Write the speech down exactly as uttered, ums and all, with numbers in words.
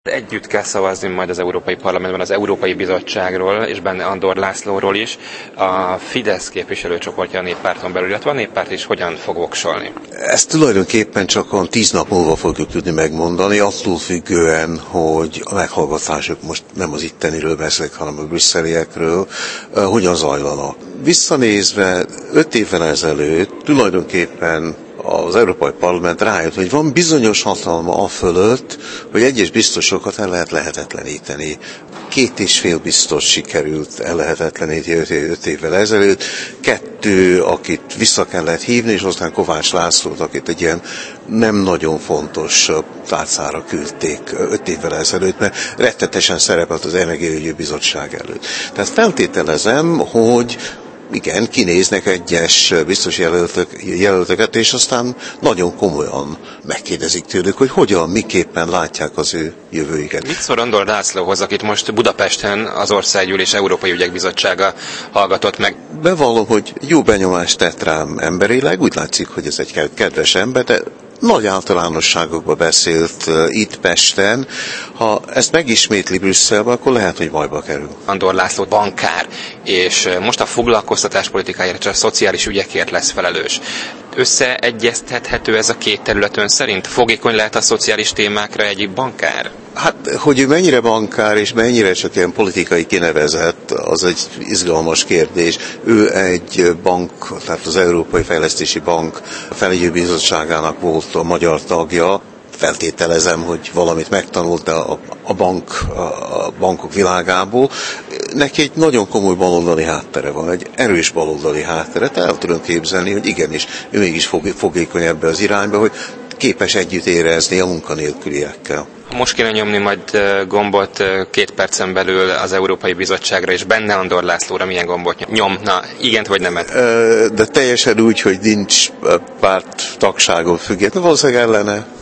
Együtt kell szavazni majd az Európai Parlamentben az Európai Bizottságról, és benne Andor Lászlóról is. A Fidesz képviselőcsoportja a Néppárton belül, illetve a Néppárt is hogyan fog voksolni? Ezt tulajdonképpen csak a tíz nap múlva fogjuk tudni megmondani, attól függően, hogy a meghallgatások, most nem az itteniről beszélek, hanem a brüsszeliekről, hogyan zajlanak. Visszanézve, öt évvel ezelőtt tulajdonképpen az Európai Parlament rájött, hogy van bizonyos hatalma afölött, hogy egyes biztosokat el lehet lehetetleníteni. Két és fél biztos sikerült ellehetetleníteni öt évvel ezelőtt, kettő, akit vissza kellett hívni, és aztán Kovács Lászlót, akit egy ilyen nem nagyon fontos tárcára küldték öt évvel ezelőtt, mert rettetesen szerepelt az Energiaügyi Bizottság előtt. Tehát feltételezem, hogy igen, kinéznek egyes biztos jelöltök, jelöltöket, és aztán nagyon komolyan megkérdezik tőlük, hogy hogyan, miképpen látják az ő jövőjüket. Mit szól Andor Lászlóhoz, akit most Budapesten az Országgyűlés Európai Ügyek Bizottsága hallgatott meg? Bevallom, hogy jó benyomást tett rám emberileg, úgy látszik, hogy ez egy kedves ember, de nagy általánosságokba beszélt uh, itt Pesten. Ha ezt megismétli Brüsszelbe, akkor lehet, hogy bajba kerül. Andor László bankár, és most a foglalkoztatás politikájára, csak a szociális ügyekért lesz felelős. Összeegyeztethető ez a két terület ön szerint? Fogékony lehet a szociális témákra egy bankár? Hát, hogy ő mennyire bankár és mennyire csak ilyen politikai kinevezett, az egy izgalmas kérdés. Ő egy bank, tehát az Európai Fejlesztési Bank felügyelőbizottságának volt a magyar tagja. Feltételezem, hogy valamit megtanult a, a, bank, a bankok világából. Neki egy nagyon komoly baloldali háttere van, egy erős baloldali háttere. Tehát el tudom képzelni, hogy igenis, ő mégis fogékony ebbe az irányba, hogy képes együtt érezni a munkanélküliekkel. Ha most kéne nyomni majd gombot két percen belül az Európai Bizottságra, és benne Andor Lászlóra milyen gombot nyomna? Igent vagy nemet? De teljesen úgy, hogy nincs párt tagságon független, valószínűleg ellene.